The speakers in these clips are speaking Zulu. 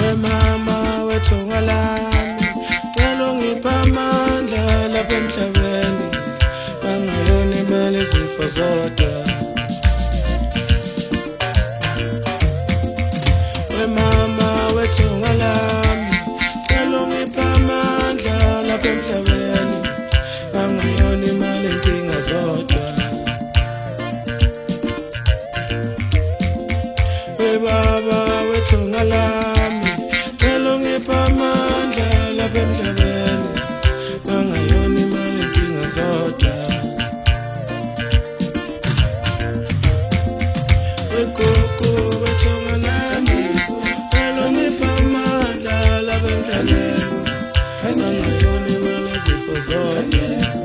mama wethunga lami cela ungiphe amandla lapha emhlabeni angayona imali izifo zodwa mama wethunga lami cela ungiphe amandla lapha emhlabeni angayona imali izinga zodwa baba wethunga lami cela ungiphe amandla lapha emhlabeni angayona imali izinga zodwa gogo wethunga lami cela ungiphe amandla lapha emhlabeni angayona imali izifo zodwa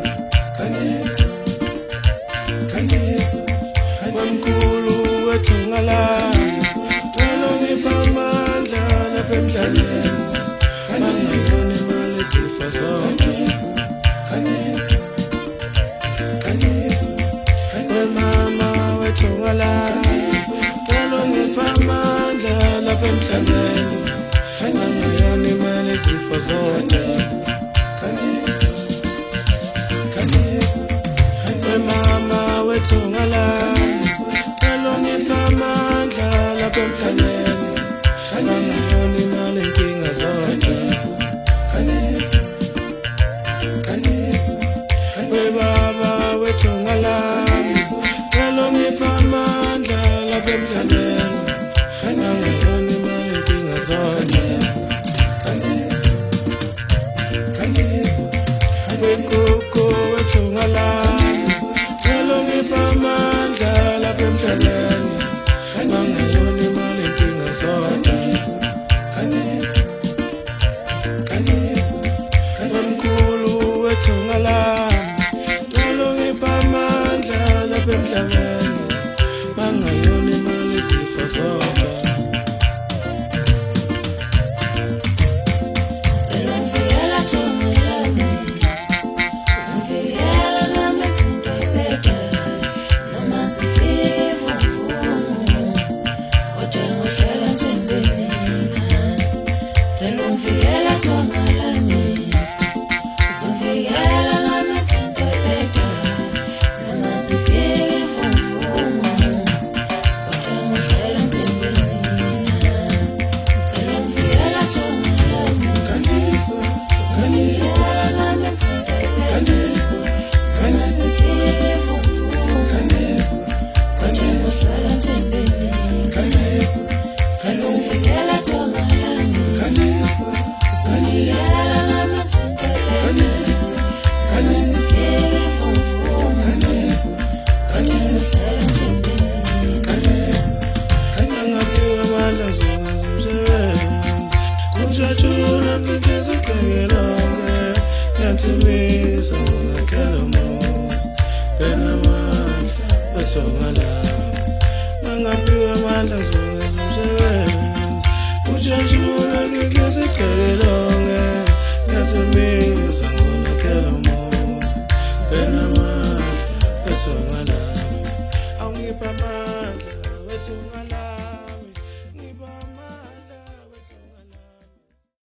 mamkhulu wethunga lami cela ungiphe amandla lapha emhlabeni angayona imali izifo zodwa mama wethunga lami cela ungiphe amandla lapha emhlabeni angayona imali izifo zodwa mama wethunga lami cela ungiphe amandla lapha emhlabeni angayona imali inkinga zodwa baba wethunga lami cela ungiphe amandla lapha emhlabeni angayona imali inkinga zodwa gogo wethunga lami cela ungiphe amandla lapha emhlabeni angayona imali inkinga zodwa mamkhulu wethunga lami cela ungiphe amandla lapha emhlabeni angayona imali izifo zodwa Kujajula ngizibheke lonke yathemisa